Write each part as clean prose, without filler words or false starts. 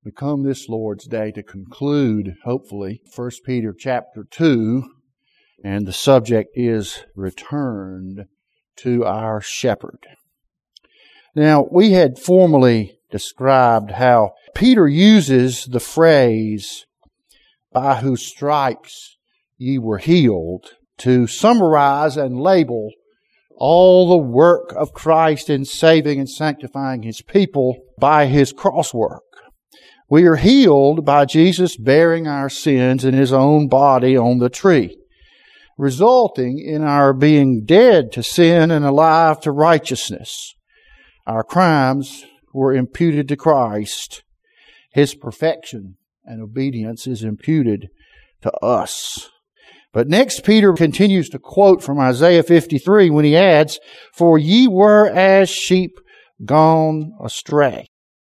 We come this Lord's Day to conclude, hopefully, 1 Peter chapter 2, and the subject is returned to our shepherd. Now, we had formerly described how Peter uses the phrase, by whose stripes ye were healed, to summarize and label all the work of Christ in saving and sanctifying His people by His cross work. We are healed by Jesus bearing our sins in His own body on the tree, resulting in our being dead to sin and alive to righteousness. Our crimes were imputed to Christ. His perfection and obedience is imputed to us. But next, Peter continues to quote from Isaiah 53 when he adds, "For ye were as sheep gone astray."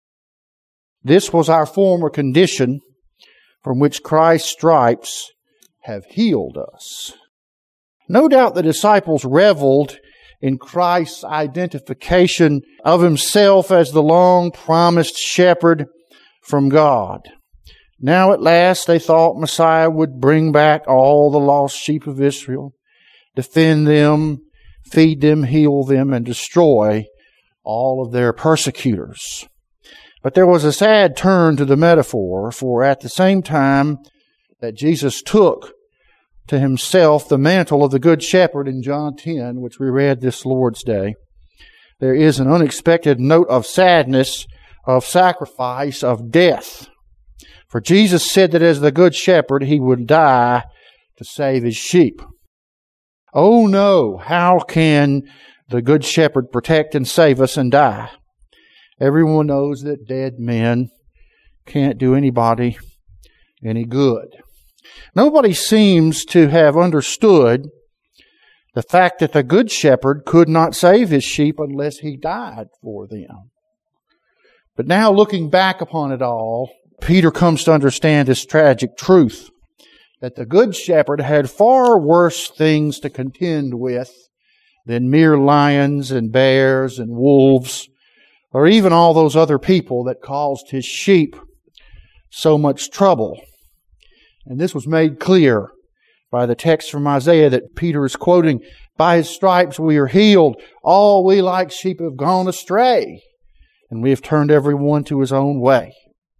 This was our former condition, from which Christ's stripes have healed us. No doubt the disciples reveled in Christ's identification of Himself as the long-promised shepherd from God. Now at last they thought Messiah would bring back all the lost sheep of Israel, defend them, feed them, heal them, and destroy all of their persecutors. But there was a sad turn to the metaphor, for at the same time that Jesus took to Himself the mantle of the Good Shepherd in John 10, which we read this Lord's Day, there is an unexpected note of sadness, of sacrifice, of death. For Jesus said that as the Good Shepherd, He would die to save His sheep. Oh no, how can the Good Shepherd protect and save us and die? Everyone knows that dead men can't do anybody any good. Nobody seems to have understood the fact that the Good Shepherd could not save His sheep unless He died for them. But now, looking back upon it all, Peter comes to understand this tragic truth, that the Good Shepherd had far worse things to contend with than mere lions and bears and wolves, or even all those other people that caused His sheep so much trouble. And this was made clear by the text from Isaiah that Peter is quoting, "By His stripes we are healed. All we like sheep have gone astray, and we have turned every one to his own way."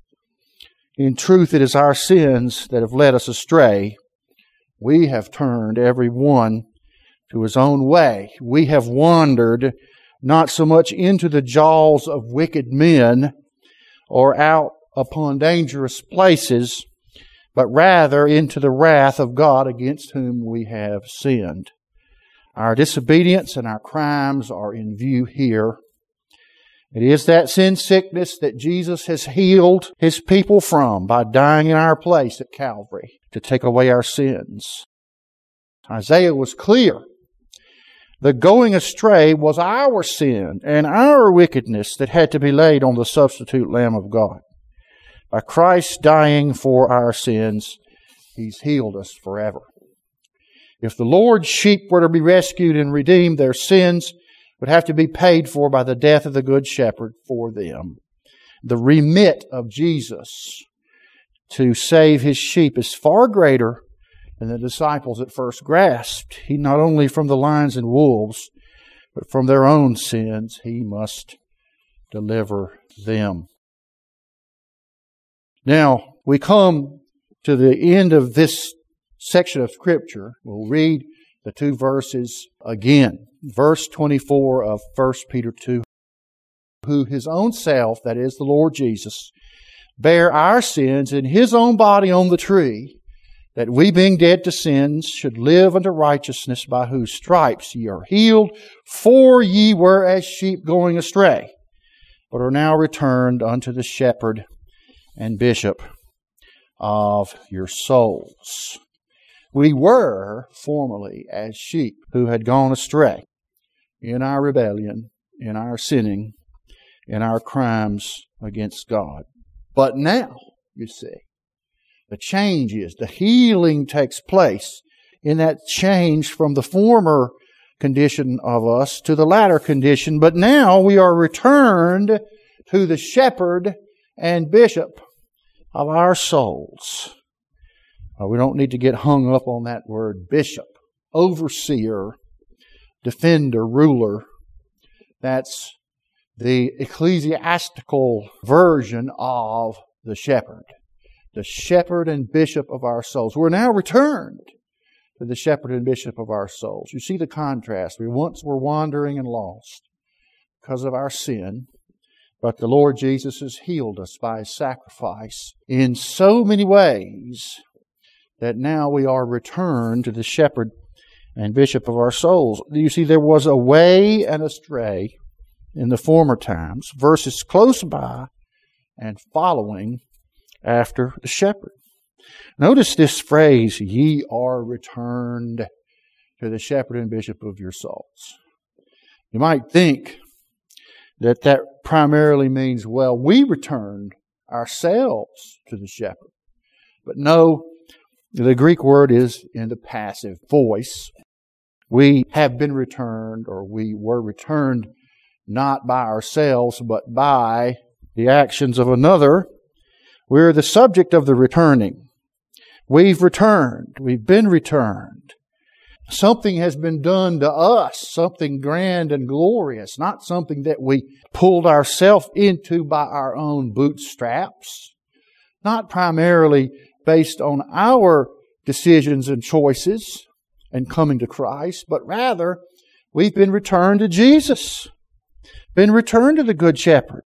In truth, it is our sins that have led us astray. We have turned every one to his own way. We have wandered not so much into the jaws of wicked men or out upon dangerous places, but rather into the wrath of God against whom we have sinned. Our disobedience and our crimes are in view here. It is that sin sickness that Jesus has healed His people from by dying in our place at Calvary to take away our sins. Isaiah was clear. The going astray was our sin and our wickedness that had to be laid on the substitute Lamb of God. By Christ dying for our sins, He's healed us forever. If the Lord's sheep were to be rescued and redeemed, their sins would have to be paid for by the death of the Good Shepherd for them. The remit of Jesus to save His sheep is far greater than the disciples at first grasped. He not only from the lions and wolves, but from their own sins, He must deliver them. Now, we come to the end of this section of Scripture. We'll read the two verses again. Verse 24 of 1 Peter 2. Who His own self, that is the Lord Jesus, bare our sins in His own body on the tree, that we being dead to sins should live unto righteousness, by whose stripes ye are healed. For ye were as sheep going astray, but are now returned unto the shepherd and bishop of your souls. We were formerly as sheep who had gone astray in our rebellion, in our sinning, in our crimes against God. But now, you see, the change is, the healing takes place in that change from the former condition of us to the latter condition. But now we are returned to the shepherd and bishop of our souls. We don't need to get hung up on that word bishop, overseer, defender, ruler. That's the ecclesiastical version of the shepherd and bishop of our souls. We're now returned to the shepherd and bishop of our souls. You see the contrast. We once were wandering and lost because of our sin, but the Lord Jesus has healed us by His sacrifice in so many ways that now we are returned to the shepherd and bishop of our souls. You see, there was a way and a stray in the former times, verses close by and following after the shepherd. Notice this phrase, ye are returned to the shepherd and bishop of your souls. You might think that primarily means, well, we returned ourselves to the shepherd. But no, the Greek word is in the passive voice. We have been returned, or we were returned not by ourselves, but by the actions of another. We're the subject of the returning. We've returned. We've been returned. Something has been done to us, something grand and glorious, not something that we pulled ourselves into by our own bootstraps, not primarily based on our decisions and choices and coming to Christ, but rather we've been returned to Jesus, been returned to the Good Shepherd.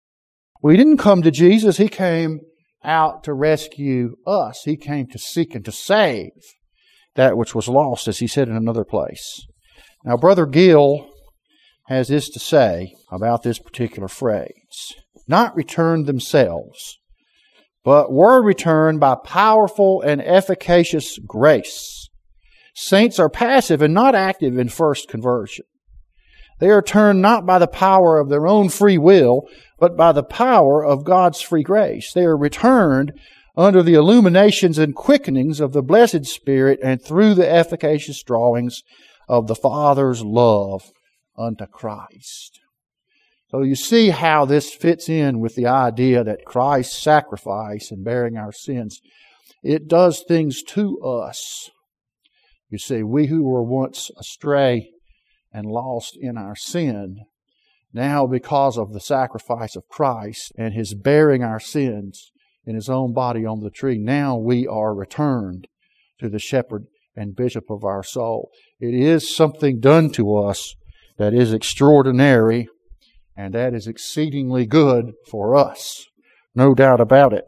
We didn't come to Jesus. He came out to rescue us. He came to seek and to save that which was lost, as he said in another place. Now, Brother Gill has this to say about this particular phrase. Not returned themselves, but were returned by powerful and efficacious grace. Saints are passive and not active in first conversion. They are turned not by the power of their own free will, but by the power of God's free grace. They are returned under the illuminations and quickenings of the blessed Spirit and through the efficacious drawings of the Father's love unto Christ. So you see how this fits in with the idea that Christ's sacrifice and bearing our sins, it does things to us. You see, we who were once astray and lost in our sin, now because of the sacrifice of Christ and His bearing our sins in His own body on the tree, now we are returned to the shepherd and bishop of our soul. It is something done to us that is extraordinary, and that is exceedingly good for us. No doubt about it.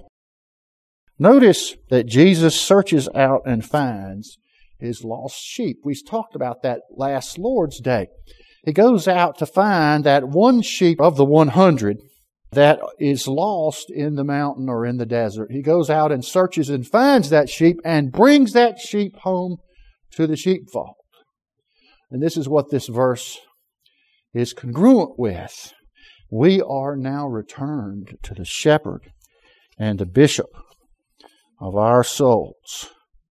Notice that Jesus searches out and finds His lost sheep. We talked about that last Lord's Day. He goes out to find that one sheep of the 100 that is lost in the mountain or in the desert. He goes out and searches and finds that sheep and brings that sheep home to the sheepfold. And this is what this verse is congruent with. We are now returned to the shepherd and the bishop of our souls.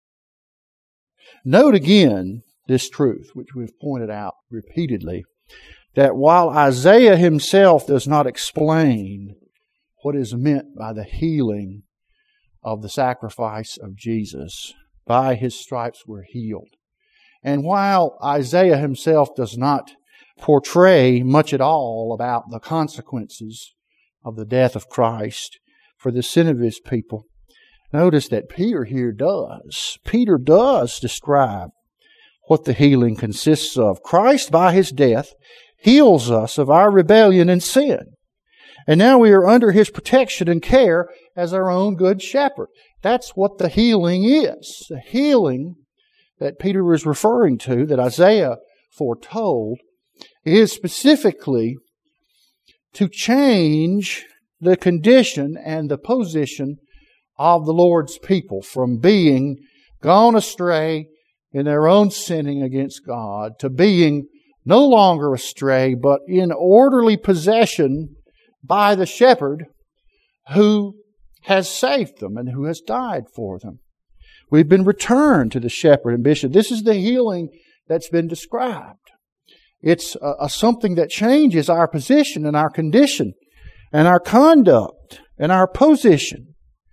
Note again this truth, which we've pointed out repeatedly, that while Isaiah himself does not explain what is meant by the healing of the sacrifice of Jesus, by His stripes we're healed. And while Isaiah himself does not portray much at all about the consequences of the death of Christ for the sin of His people, notice that Peter here does. Peter does describe what the healing consists of. Christ, by His death, heals us of our rebellion and sin. And now we are under His protection and care as our own good shepherd. That's what the healing is. The healing that Peter was referring to, that Isaiah foretold, is specifically to change the condition and the position of the Lord's people from being gone astray in their own sinning against God to being no longer astray, but in orderly possession by the shepherd who has saved them and who has died for them. We've been returned to the shepherd and bishop. This is the healing that's been described. It's something that changes our position and our condition and our conduct and our position.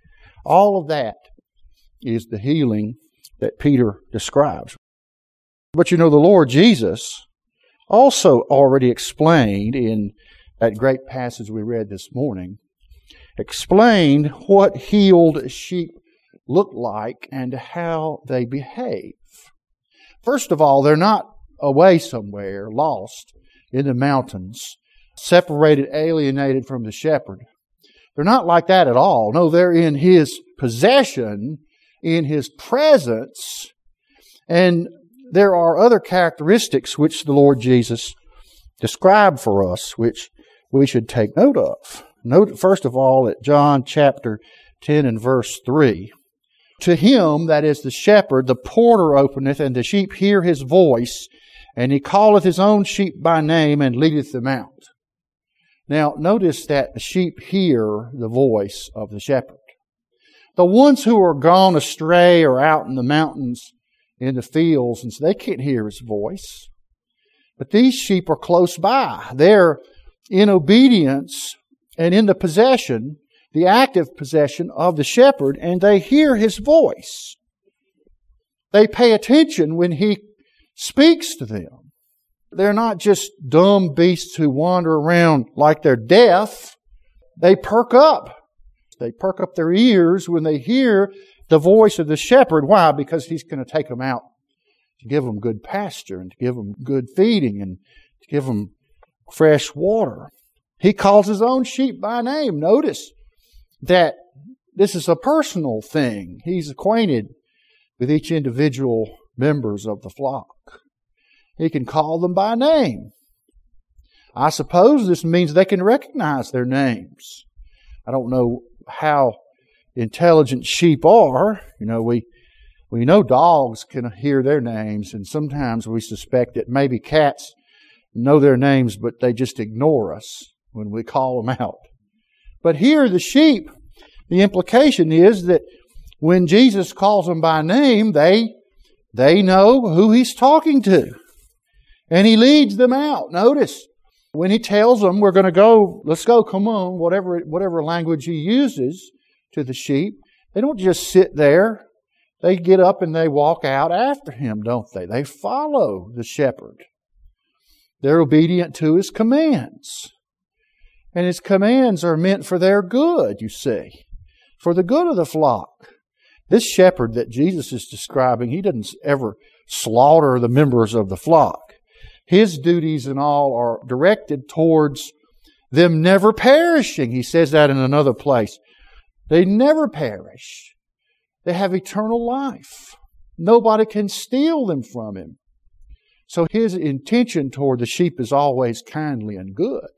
All of that is the healing that Peter describes. But the Lord Jesus also already explained in that great passage we read this morning, explained what healed sheep look like and how they behave. First of all, they're not away somewhere, lost in the mountains, separated, alienated from the shepherd. They're not like that at all. No, they're in His possession, in His presence, and there are other characteristics which the Lord Jesus described for us, which we should take note of. Note, first of all, at John chapter 10 and verse 3. To Him, that is the shepherd, the porter openeth, and the sheep hear His voice, and He calleth His own sheep by name, and leadeth them out. Now, notice that the sheep hear the voice of the shepherd. The ones who are gone astray or out in the mountains, in the fields, and so they can't hear His voice. But these sheep are close by. They're in obedience and in the possession, the active possession of the shepherd, and they hear His voice. They pay attention when He speaks to them. They're not just dumb beasts who wander around like they're deaf. They perk up. They perk up their ears when they hear the voice of the shepherd. Why? Because He's going to take them out to give them good pasture and to give them good feeding and to give them fresh water. He calls His own sheep by name. Notice that this is a personal thing. He's acquainted with each individual members of the flock. He can call them by name. I suppose this means they can recognize their names. I don't know how intelligent sheep are. We know dogs can hear their names, and sometimes we suspect that maybe cats know their names, but they just ignore us when we call them out. But here, the sheep, the implication is that when Jesus calls them by name, they know who He's talking to. And He leads them out. Notice, when He tells them, we're going to go, let's go, come on, whatever language He uses to the sheep, they don't just sit there. They get up and they walk out after Him, don't they? They follow the shepherd. They're obedient to His commands. And His commands are meant for their good, you see, for the good of the flock. This shepherd that Jesus is describing, He doesn't ever slaughter the members of the flock. His duties and all are directed towards them never perishing. He says that in another place. They never perish. They have eternal life. Nobody can steal them from Him. So His intention toward the sheep is always kindly and good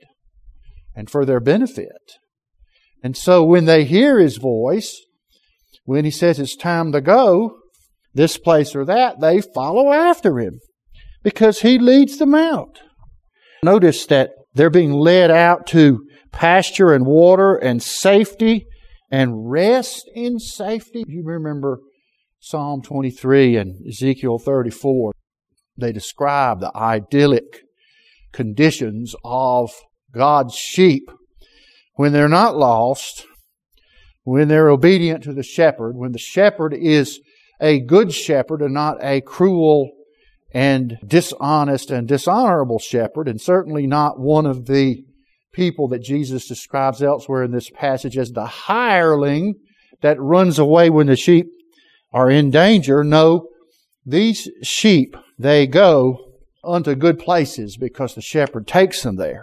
and for their benefit. And so when they hear His voice, when He says it's time to go, this place or that, they follow after Him because He leads them out. Notice that they're being led out to pasture and water and safety and rest in safety. You remember Psalm 23 and Ezekiel 34. They describe the idyllic conditions of God's sheep when they're not lost, when they're obedient to the shepherd, when the shepherd is a good shepherd and not a cruel and dishonest and dishonorable shepherd, and certainly not one of the people that Jesus describes elsewhere in this passage as the hireling that runs away when the sheep are in danger. No, these sheep, they go unto good places because the shepherd takes them there.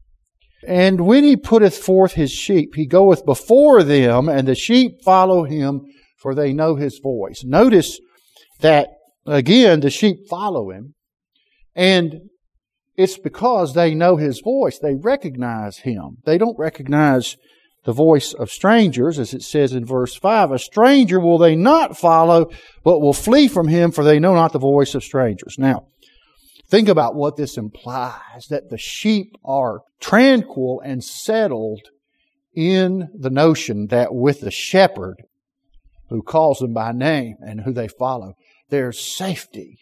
And when He putteth forth His sheep, He goeth before them, and the sheep follow Him, for they know His voice. Notice that, again, the sheep follow Him, and it's because they know His voice. They recognize Him. They don't recognize the voice of strangers, as it says in verse 5. A stranger will they not follow, but will flee from him, for they know not the voice of strangers. Now, think about what this implies, that the sheep are tranquil and settled in the notion that with the shepherd who calls them by name and who they follow, there's safety.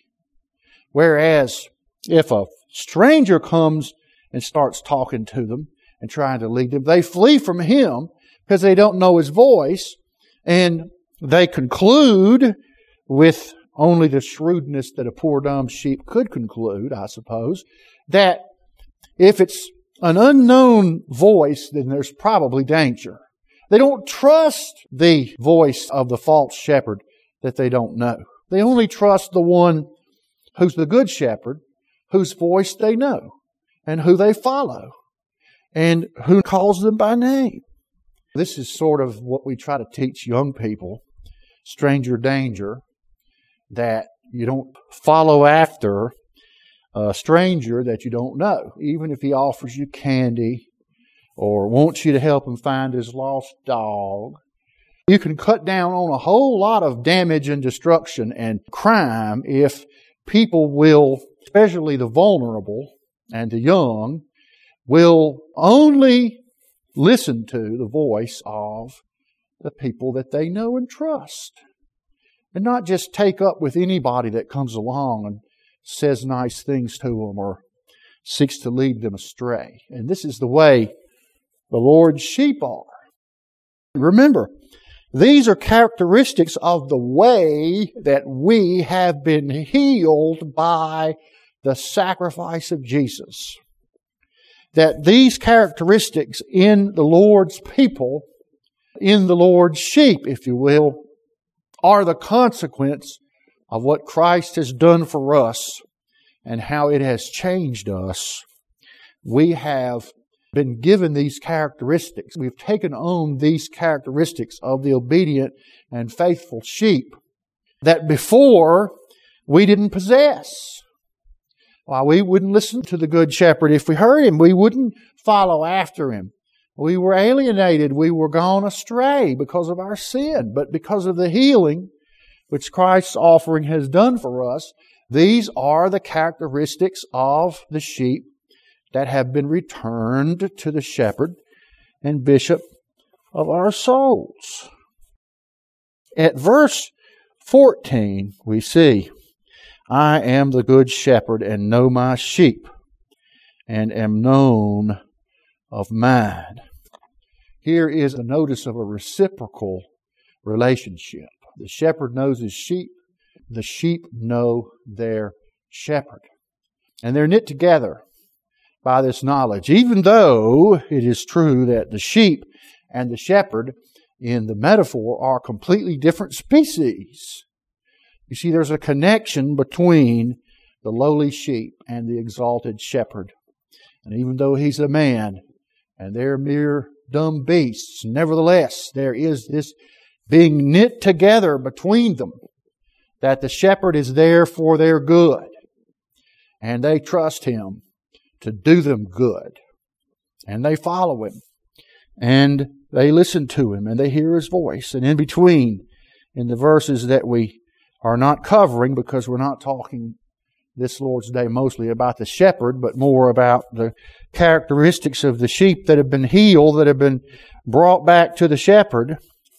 Whereas if a stranger comes and starts talking to them and trying to lead them, they flee from him because they don't know His voice. And they conclude with only the shrewdness that a poor dumb sheep could conclude, I suppose, that if it's an unknown voice, then there's probably danger. They don't trust the voice of the false shepherd that they don't know. They only trust the one who's the good shepherd, whose voice they know, and who they follow, and who calls them by name. This is sort of what we try to teach young people, stranger danger, that you don't follow after a stranger that you don't know, even if he offers you candy or wants you to help him find his lost dog. You can cut down on a whole lot of damage and destruction and crime if people will, especially the vulnerable and the young, will only listen to the voice of the people that they know and trust. And not just take up with anybody that comes along and says nice things to them or seeks to lead them astray. And this is the way the Lord's sheep are. Remember, these are characteristics of the way that we have been healed by the sacrifice of Jesus. That these characteristics in the Lord's people, in the Lord's sheep, if you will, are the consequence of what Christ has done for us and how it has changed us. We have been given these characteristics. We've taken on these characteristics of the obedient and faithful sheep that before we didn't possess. Why, we wouldn't listen to the Good Shepherd if we heard Him. We wouldn't follow after Him. We were alienated. We were gone astray because of our sin. But because of the healing which Christ's offering has done for us, these are the characteristics of the sheep that have been returned to the shepherd and bishop of our souls. At verse 14, we see, I am the good shepherd and know my sheep and am known of mine. Here is a notice of a reciprocal relationship. The shepherd knows his sheep. The sheep know their shepherd. And they're knit together by this knowledge, even though it is true that the sheep and the shepherd in the metaphor are completely different species. You see, there's a connection between the lowly sheep and the exalted shepherd. And even though he's a man and they're mere dumb beasts, nevertheless, there is this being knit together between them, that the shepherd is there for their good. And they trust him to do them good. And they follow him. And they listen to him and they hear his voice. And in between, in the verses that we are not covering, because we're not talking this Lord's Day mostly about the shepherd, but more about the characteristics of the sheep that have been healed, that have been brought back to the shepherd.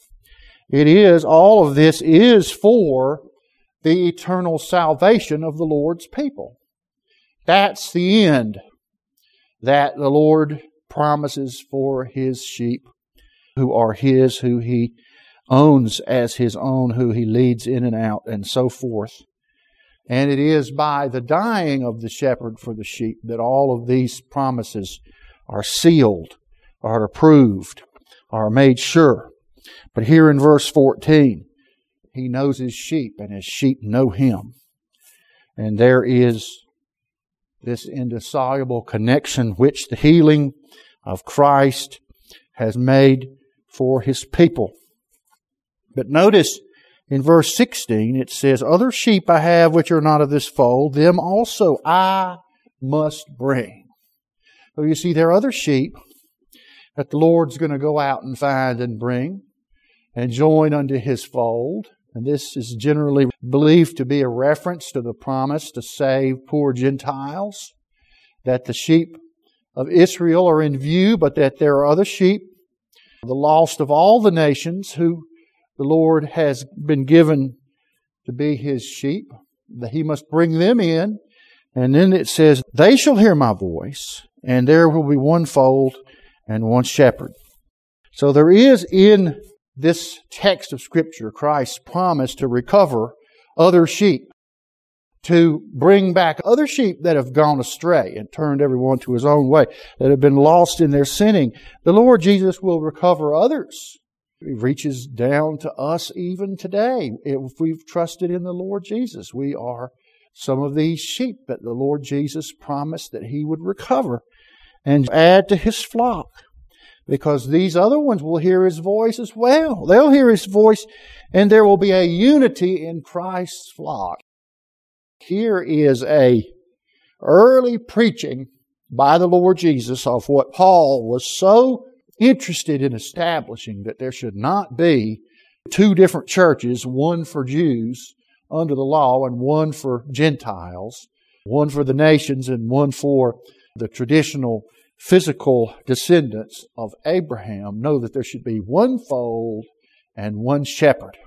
All of this is for the eternal salvation of the Lord's people. That's the end that the Lord promises for His sheep who are His, who He owns as His own, who He leads in and out, and so forth. And it is by the dying of the shepherd for the sheep that all of these promises are sealed, are approved, are made sure. But here in verse 14, He knows His sheep and His sheep know Him. And there is this indissoluble connection which the healing of Christ has made for His people. But notice in verse 16 it says, other sheep I have which are not of this fold, them also I must bring. So you see, there are other sheep that the Lord's going to go out and find and bring and join unto His fold. And this is generally believed to be a reference to the promise to save poor Gentiles, that the sheep of Israel are in view, but that there are other sheep, the lost of all the nations, who the Lord has been given to be His sheep, that He must bring them in. And then it says, they shall hear my voice, and there will be one fold and one shepherd. So there is in this text of Scripture, Christ's promise to recover other sheep, to bring back other sheep that have gone astray and turned everyone to his own way, that have been lost in their sinning. The Lord Jesus will recover others. He reaches down to us even today. If we've trusted in the Lord Jesus, we are some of these sheep that the Lord Jesus promised that He would recover and add to His flock. Because these other ones will hear His voice as well. They'll hear His voice, and there will be a unity in Christ's flock. Here is a early preaching by the Lord Jesus of what Paul was so interested in establishing, that there should not be two different churches, one for Jews under the law and one for Gentiles, one for the nations and one for the traditional physical descendants of Abraham. Know that there should be one fold and one shepherd.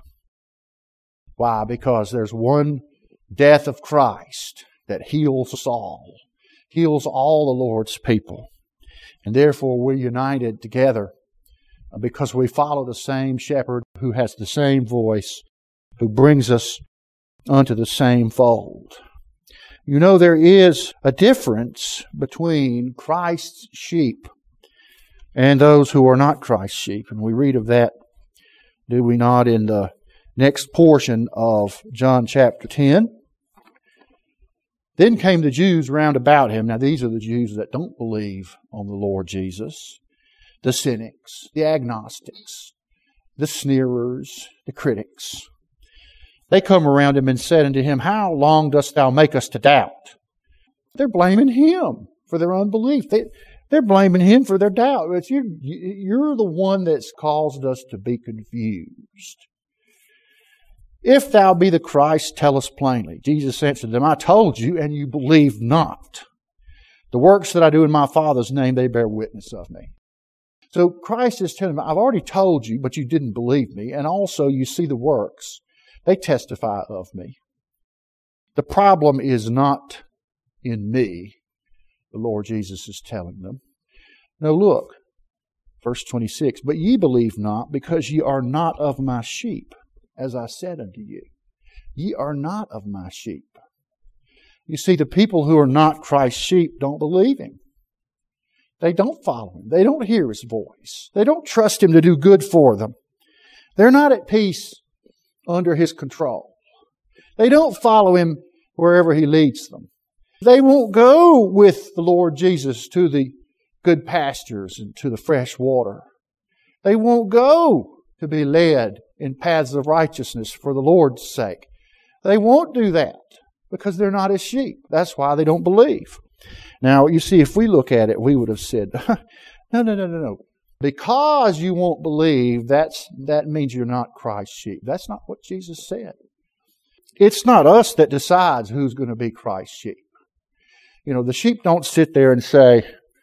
Why? Because there's one death of Christ that heals us all, heals all the Lord's people. And therefore we're united together because we follow the same shepherd who has the same voice, who brings us unto the same fold. You know, there is a difference between Christ's sheep and those who are not Christ's sheep. And we read of that, do we not, in the next portion of John chapter 10. Then came the Jews round about him. Now these are the Jews that don't believe on the Lord Jesus. The cynics, the agnostics, the sneerers, the critics. They come around him and said unto him, How long dost thou make us to doubt? They're blaming him for their unbelief. They're blaming him for their doubt. It's you're the one that's caused us to be confused. If thou be the Christ, tell us plainly. Jesus answered them, I told you, and you believe not. The works that I do in my Father's name, they bear witness of me. So Christ is telling them, I've already told you, but you didn't believe me. And also you see the works. They testify of me. The problem is not in me, the Lord Jesus is telling them. No, look, verse 26, But ye believe not, because ye are not of my sheep. As I said unto you, ye are not of my sheep. You see, the people who are not Christ's sheep don't believe Him. They don't follow Him. They don't hear His voice. They don't trust Him to do good for them. They're not at peace under His control. They don't follow Him wherever He leads them. They won't go with the Lord Jesus to the good pastures and to the fresh water. They won't go to be led in paths of righteousness for the Lord's sake. They won't do that because they're not His sheep. That's why they don't believe. Now, you see, if we look at it, we would have said, no. Because you won't believe, that means you're not Christ's sheep. That's not what Jesus said. It's not us that decides who's going to be Christ's sheep. You know, the sheep don't sit there and say,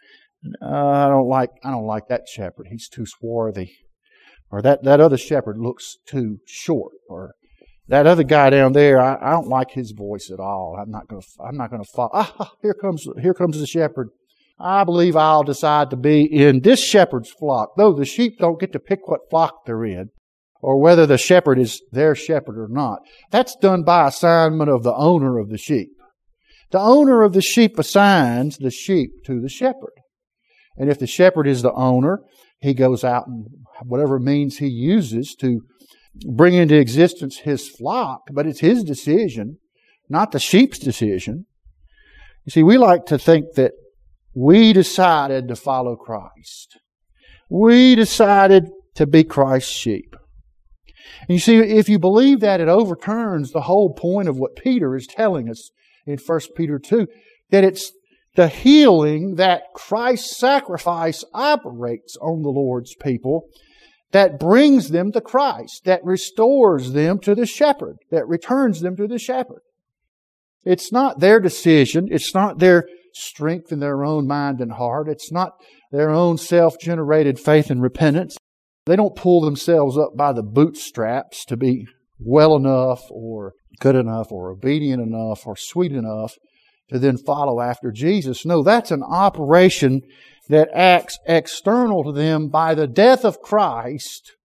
I don't like that shepherd. He's too swarthy. Or that other shepherd looks too short. Or that other guy down there, I don't like his voice at all. I'm not going to follow. Here comes the shepherd. I believe I'll decide to be in this shepherd's flock. Though the sheep don't get to pick what flock they're in, or whether the shepherd is their shepherd or not. That's done by assignment of the owner of the sheep. The owner of the sheep assigns the sheep to the shepherd. And if the shepherd is the owner, he goes out and whatever means he uses to bring into existence his flock, but it's his decision, not the sheep's decision. You see, we like to think that we decided to follow Christ. We decided to be Christ's sheep. And you see, if you believe that, it overturns the whole point of what Peter is telling us in 1 Peter 2, that it's the healing that Christ's sacrifice operates on the Lord's people that brings them to Christ, that restores them to the shepherd, that returns them to the shepherd. It's not their decision. It's not their strength in their own mind and heart. It's not their own self-generated faith and repentance. They don't pull themselves up by the bootstraps to be well enough or good enough or obedient enough or sweet enough to then follow after Jesus. No, that's an operation that acts external to them by the death of Christ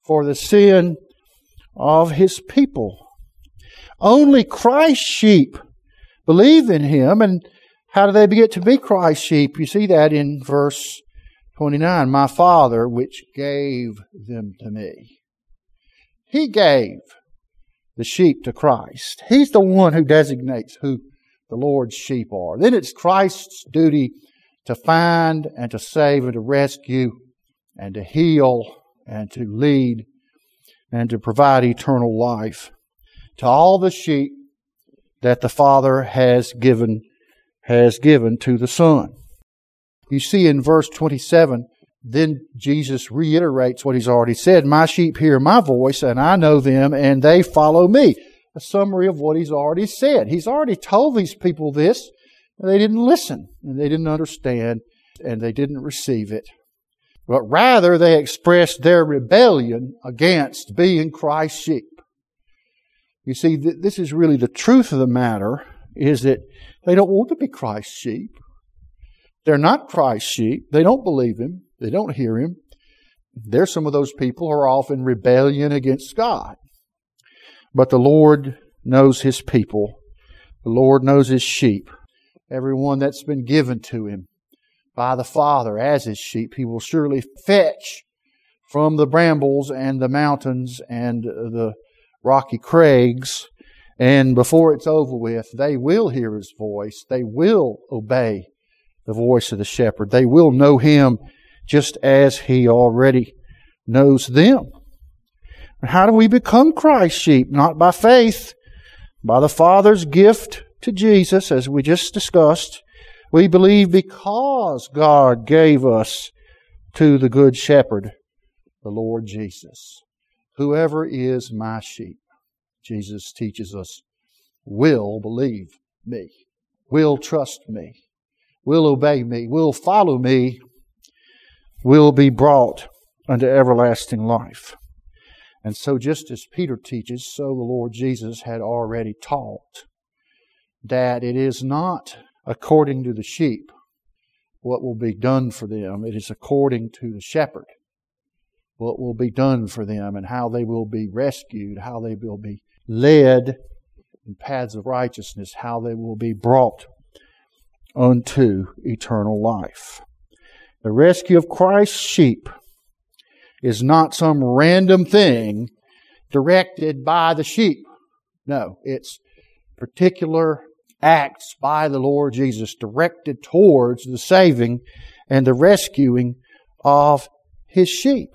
for the sin of His people. Only Christ's sheep believe in Him. And how do they get to be Christ's sheep? You see that in verse 29. My Father, which gave them to me. He gave the sheep to Christ. He's the one who designates who the Lord's sheep are. Then it's Christ's duty to find and to save and to rescue and to heal and to lead and to provide eternal life to all the sheep that the Father has given to the Son. You see in verse 27, then Jesus reiterates what He's already said. My sheep hear my voice, and I know them, and they follow me. A summary of what He's already said. He's already told these people this, and they didn't listen, and they didn't understand, and they didn't receive it. But rather, they expressed their rebellion against being Christ's sheep. You see, this is really the truth of the matter, is that they don't want to be Christ's sheep. They're not Christ's sheep. They don't believe Him. They don't hear Him. There's some of those people who are off in rebellion against God. But the Lord knows His people. The Lord knows His sheep. Everyone that's been given to Him by the Father as His sheep, He will surely fetch from the brambles and the mountains and the rocky crags. And before it's over with, they will hear His voice. They will obey the voice of the shepherd. They will know Him just as He already knows them. And how do we become Christ's sheep? Not by faith, by the Father's gift to Jesus, as we just discussed. We believe because God gave us to the Good Shepherd, the Lord Jesus. Whoever is my sheep, Jesus teaches us, will believe me, will trust me, will obey me, will follow me, will be brought unto everlasting life. And so just as Peter teaches, so the Lord Jesus had already taught that it is not according to the sheep what will be done for them. It is according to the shepherd what will be done for them and how they will be rescued, how they will be led in paths of righteousness, how they will be brought unto eternal life. The rescue of Christ's sheep is not some random thing directed by the sheep. No, it's particular acts by the Lord Jesus directed towards the saving and the rescuing of His sheep.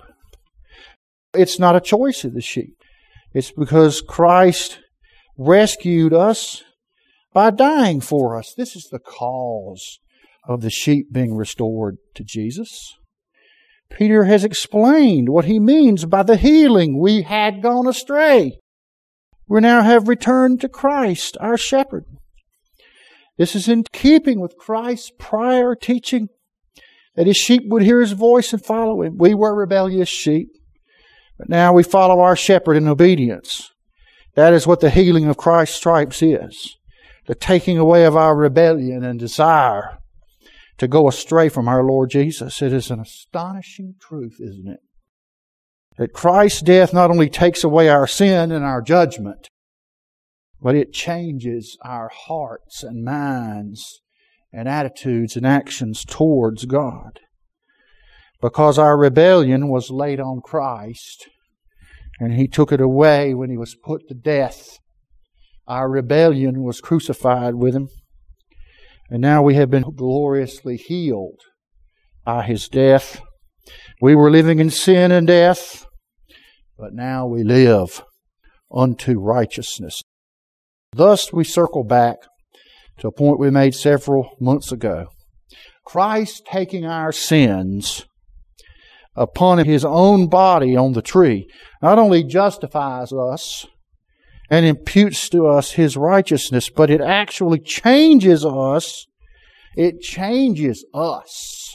It's not a choice of the sheep. It's because Christ rescued us by dying for us. This is the cause of the sheep being restored to Jesus. Peter has explained what he means by the healing. We had gone astray. We now have returned to Christ, our shepherd. This is in keeping with Christ's prior teaching that His sheep would hear His voice and follow Him. We were rebellious sheep, but now we follow our shepherd in obedience. That is what the healing of Christ's stripes is. The taking away of our rebellion and desire to go astray from our Lord Jesus. It is an astonishing truth, isn't it? That Christ's death not only takes away our sin and our judgment, but it changes our hearts and minds and attitudes and actions towards God. Because our rebellion was laid on Christ, and He took it away when He was put to death. Our rebellion was crucified with Him. And now we have been gloriously healed by His death. We were living in sin and death, but now we live unto righteousness. Thus we circle back to a point we made several months ago. Christ taking our sins upon His own body on the tree not only justifies us and imputes to us His righteousness, but it actually changes us. It changes us.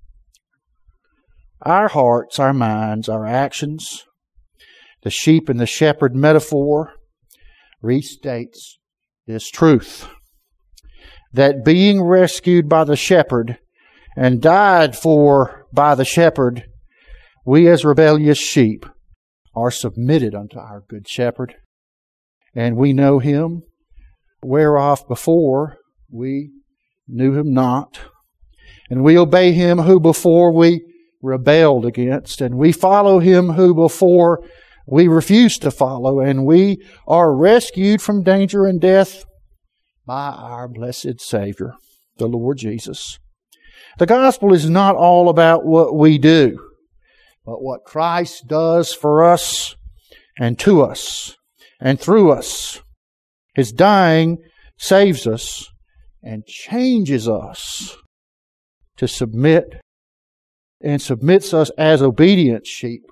Our hearts, our minds, our actions. The sheep and the shepherd metaphor restates this truth. That being rescued by the shepherd and died for by the shepherd, we as rebellious sheep are submitted unto our good shepherd. And we know him, whereof before we knew him not. And we obey him who before we rebelled against. And we follow him who before we refused to follow. And we are rescued from danger and death by our blessed Savior, the Lord Jesus. The gospel is not all about what we do, but what Christ does for us and to us and through us. His dying saves us and changes us to submit, and submits us as obedient sheep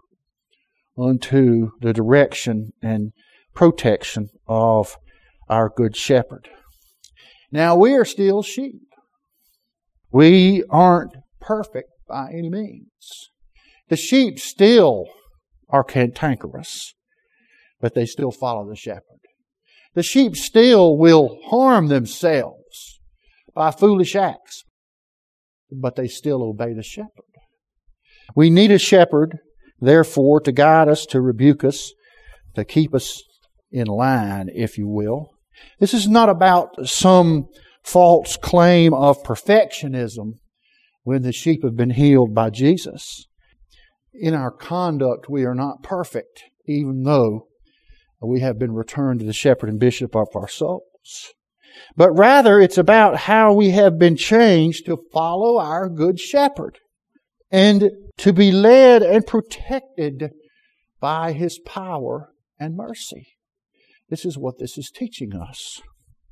unto the direction and protection of our good shepherd. Now, we are still sheep. We aren't perfect by any means. The sheep still are cantankerous, but they still follow the shepherd. The sheep still will harm themselves by foolish acts, but they still obey the shepherd. We need a shepherd, therefore, to guide us, to rebuke us, to keep us in line, if you will. This is not about some false claim of perfectionism when the sheep have been healed by Jesus. In our conduct, we are not perfect, even though we have been returned to the shepherd and bishop of our souls. But rather, it's about how we have been changed to follow our good shepherd and to be led and protected by his power and mercy. This is what this is teaching us.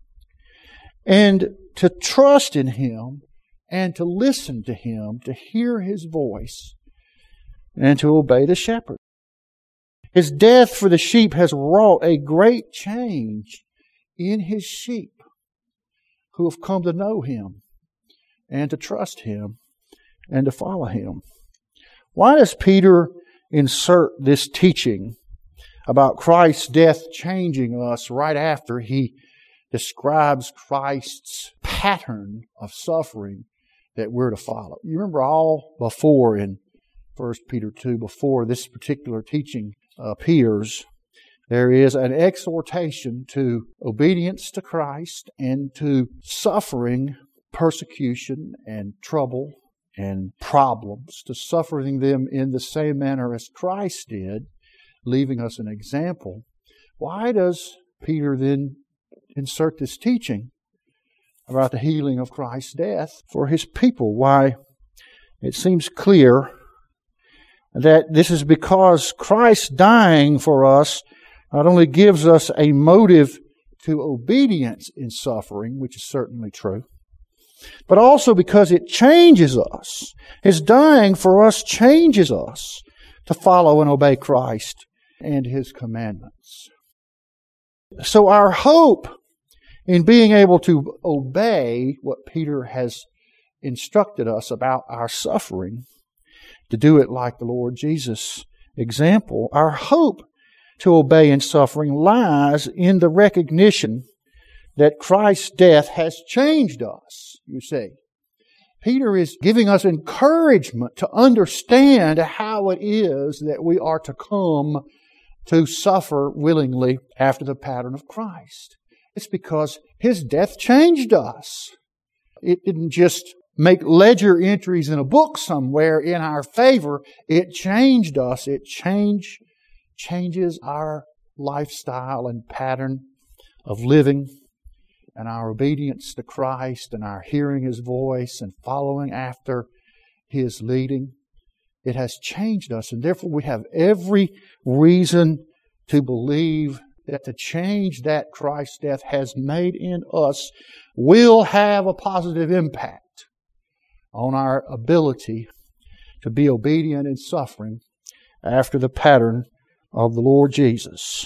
And to trust in him and to listen to him, to hear his voice, and to obey the shepherd. His death for the sheep has wrought a great change in his sheep who have come to know him and to trust him and to follow him. Why does Peter insert this teaching about Christ's death changing us right after he describes Christ's pattern of suffering that we're to follow? You remember all before in 1 Peter 2, before this particular teaching appears, there is an exhortation to obedience to Christ and to suffering, persecution and trouble and problems, to suffering them in the same manner as Christ did, leaving us an example. Why does Peter then insert this teaching about the healing of Christ's death for his people? Why, it seems clear that this is because Christ dying for us not only gives us a motive to obedience in suffering, which is certainly true, but also because it changes us. His dying for us changes us to follow and obey Christ and his commandments. So our hope in being able to obey what Peter has instructed us about our suffering, to do it like the Lord Jesus' example, our hope to obey in suffering lies in the recognition that Christ's death has changed us, you see. Peter is giving us encouragement to understand how it is that we are to come to suffer willingly after the pattern of Christ. It's because his death changed us. It didn't just make ledger entries in a book somewhere in our favor. It changed us. It changes our lifestyle and pattern of living, and our obedience to Christ, and our hearing his voice and following after his leading. It has changed us, and therefore we have every reason to believe that the change that Christ's death has made in us will have a positive impact on our ability to be obedient in suffering after the pattern of the Lord Jesus.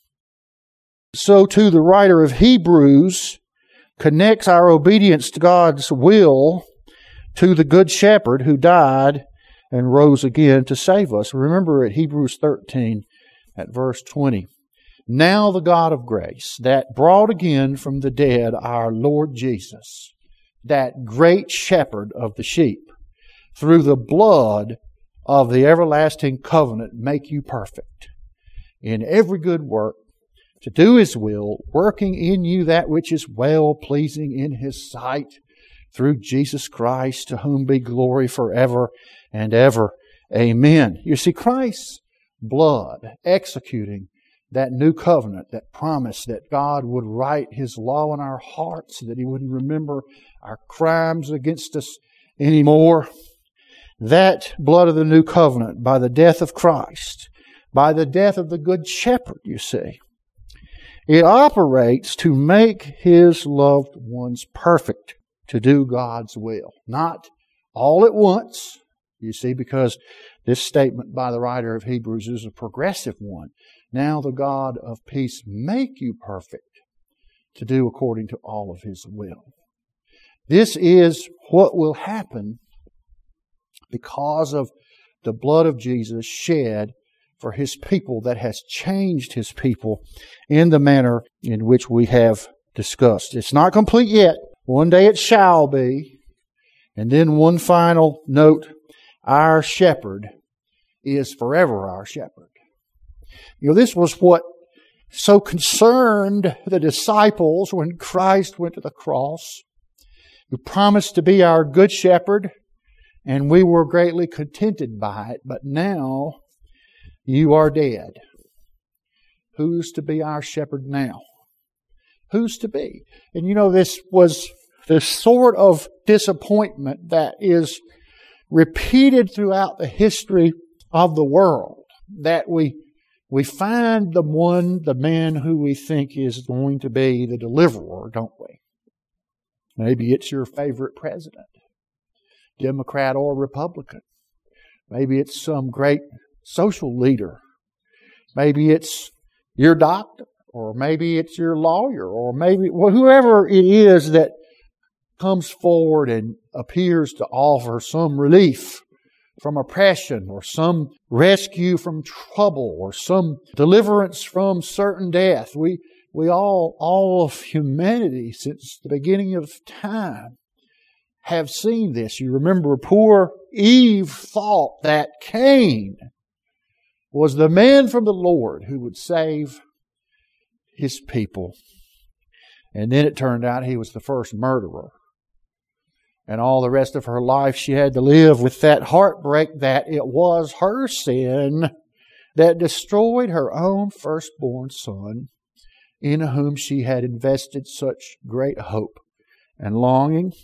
So too the writer of Hebrews connects our obedience to God's will to the Good Shepherd who died and rose again to save us. Remember at Hebrews 13 at verse 20. Now the God of grace that brought again from the dead our Lord Jesus, that great shepherd of the sheep, through the blood of the everlasting covenant make you perfect, in every good work, to do His will, working in you that which is well-pleasing in His sight, through Jesus Christ, to whom be glory forever and ever. Amen. You see, Christ's blood executing that new covenant, that promise that God would write His law in our hearts, that He wouldn't remember our crimes against us anymore. That blood of the new covenant, by the death of Christ, by the death of the Good Shepherd, you see, it operates to make His loved ones perfect, to do God's will. Not all at once, you see, because this statement by the writer of Hebrews is a progressive one. Now the God of peace make you perfect, to do according to all of His will. This is what will happen because of the blood of Jesus shed for His people, that has changed His people in the manner in which we have discussed. It's not complete yet. One day it shall be. And then one final note, our shepherd is forever our shepherd. You know, this was what so concerned the disciples when Christ went to the cross. He promised to be our good shepherd, and we were greatly contented by it. But now you are dead. Who's to be our shepherd now? Who's to be? And you know, this was the sort of disappointment that is repeated throughout the history of the world, that we find the man who we think is going to be the deliverer, don't we? Maybe it's your favorite president, Democrat or Republican. Maybe it's some great social leader. Maybe it's your doctor, or maybe it's your lawyer, or maybe whoever it is that comes forward and appears to offer some relief from oppression, or some rescue from trouble, or some deliverance from certain death. We all of humanity since the beginning of time have seen this. You remember poor Eve thought that Cain was the man from the Lord who would save his people. And then it turned out he was the first murderer. And all the rest of her life she had to live with that heartbreak that it was her sin that destroyed her own firstborn son, in whom she had invested such great hope and longing.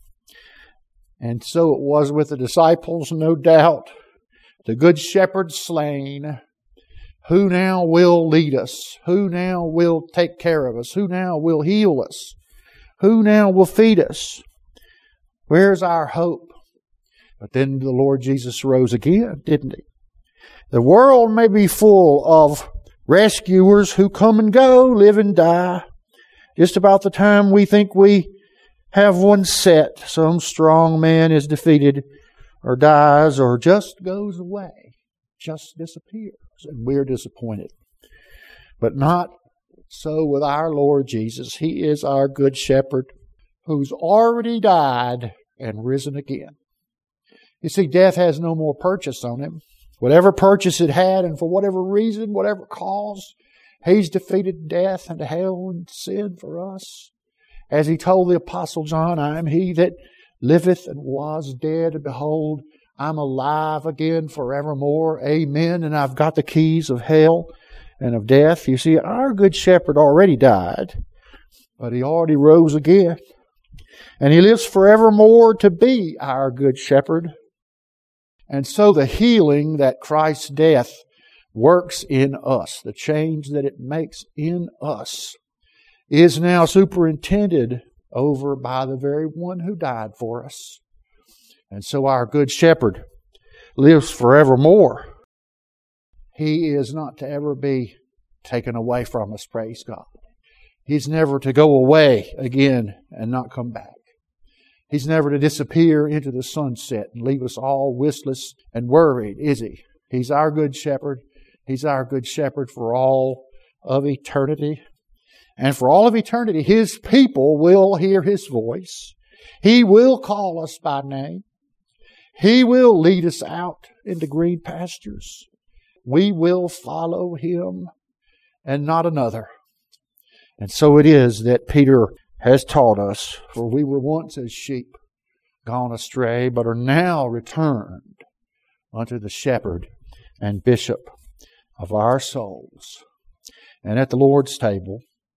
And so it was with the disciples, no doubt. The Good Shepherd slain. Who now will lead us? Who now will take care of us? Who now will heal us? Who now will feed us? Where's our hope? But then the Lord Jesus rose again, didn't He? The world may be full of rescuers who come and go, live and die. Just about the time we think we have one set, some strong man is defeated or dies or just goes away, just disappears, and we're disappointed. But not so with our Lord Jesus. He is our Good Shepherd who's already died and risen again. You see, death has no more purchase on Him. Whatever purchase it had, and for whatever reason, whatever cause, He's defeated death and hell and sin for us. As He told the Apostle John, I am He that liveth and was dead, and behold, I'm alive again forevermore. Amen. And I've got the keys of hell and of death. You see, our Good Shepherd already died, but He already rose again. And He lives forevermore to be our Good Shepherd. And so the healing that Christ's death works in us, the change that it makes in us, is now superintended over by the very one who died for us. And so our Good Shepherd lives forevermore. He is not to ever be taken away from us, praise God. He's never to go away again and not come back. He's never to disappear into the sunset and leave us all listless and worried, is He? He's our Good Shepherd. He's our Good Shepherd for all of eternity. And for all of eternity, His people will hear His voice. He will call us by name. He will lead us out into green pastures. We will follow Him and not another. And so it is that Peter has taught us, for we were once as sheep gone astray, but are now returned unto the shepherd and bishop of our souls. And at the Lord's table,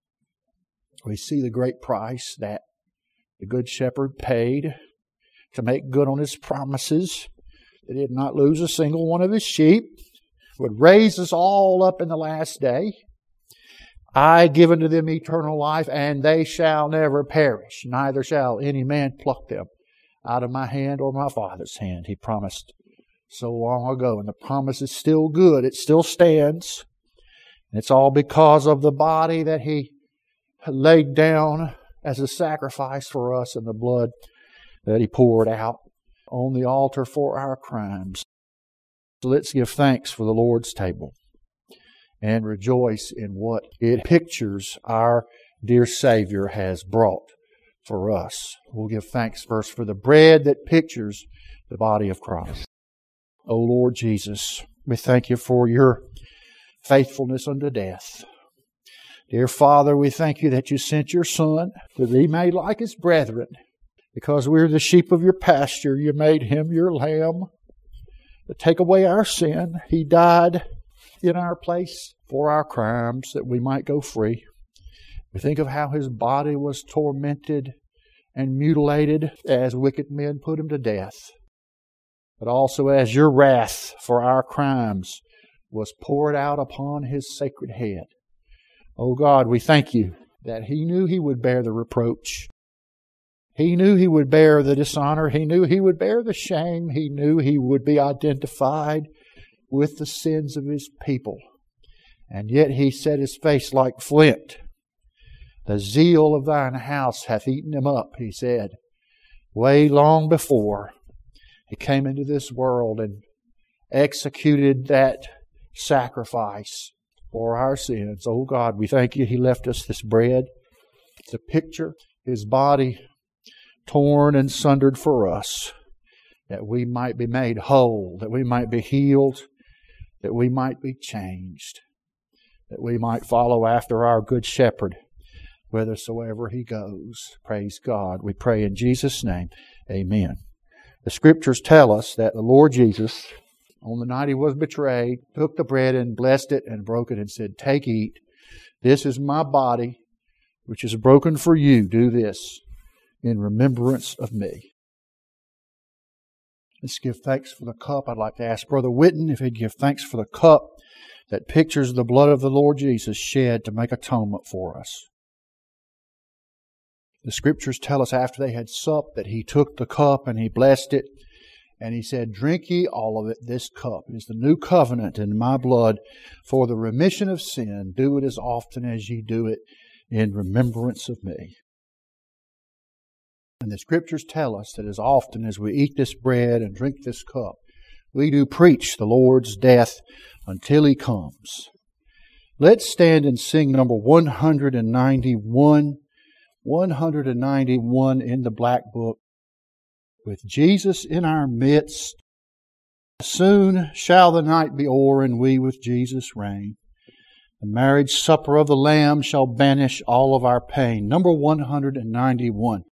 we see the great price that the Good Shepherd paid to make good on His promises, that He did not lose a single one of His sheep, would raise us all up in the last day. I give unto them eternal life, and they shall never perish, neither shall any man pluck them out of my hand or my Father's hand. He promised so long ago, and the promise is still good. It still stands. And it's all because of the body that He laid down as a sacrifice for us and the blood that He poured out on the altar for our crimes. So let's give thanks for the Lord's table and rejoice in what it pictures our dear Savior has brought for us. We'll give thanks first for the bread that pictures the body of Christ. O Lord Jesus, we thank You for Your faithfulness unto death. Dear Father, we thank You that You sent Your Son to be made like His brethren. Because we're the sheep of Your pasture, You made Him Your lamb to take away our sin. He died in our place for our crimes that we might go free. We think of how His body was tormented and mutilated as wicked men put Him to death, but also as Your wrath for our crimes was poured out upon His sacred head. Oh God, we thank You that He knew He would bear the reproach. He knew He would bear the dishonor. He knew He would bear the shame. He knew He would be identified with the sins of His people. And yet He set His face like flint. The zeal of Thine house hath eaten Him up, He said, way long before He came into this world and executed that sacrifice for our sins. Oh God, we thank You He left us this bread. It's a picture, His body torn and sundered for us, that we might be made whole, that we might be healed, that we might be changed, that we might follow after our Good Shepherd whithersoever He goes. Praise God. We pray in Jesus' name. Amen. The Scriptures tell us that the Lord Jesus, on the night He was betrayed, took the bread and blessed it and broke it and said, "Take, eat. This is My body, which is broken for you. Do this in remembrance of Me." Let's give thanks for the cup. I'd like to ask Brother Whitten if he'd give thanks for the cup that pictures the blood of the Lord Jesus shed to make atonement for us. The Scriptures tell us after they had supped that He took the cup and He blessed it, and He said, "Drink ye all of it, this cup. It is the new covenant in My blood for the remission of sin. Do it as often as ye do it in remembrance of Me." And the Scriptures tell us that as often as we eat this bread and drink this cup, we do preach the Lord's death until He comes. Let's stand and sing number 191. 191 in the Black Book. With Jesus in our midst, soon shall the night be o'er, and we with Jesus reign. The marriage supper of the Lamb shall banish all of our pain. Number 191.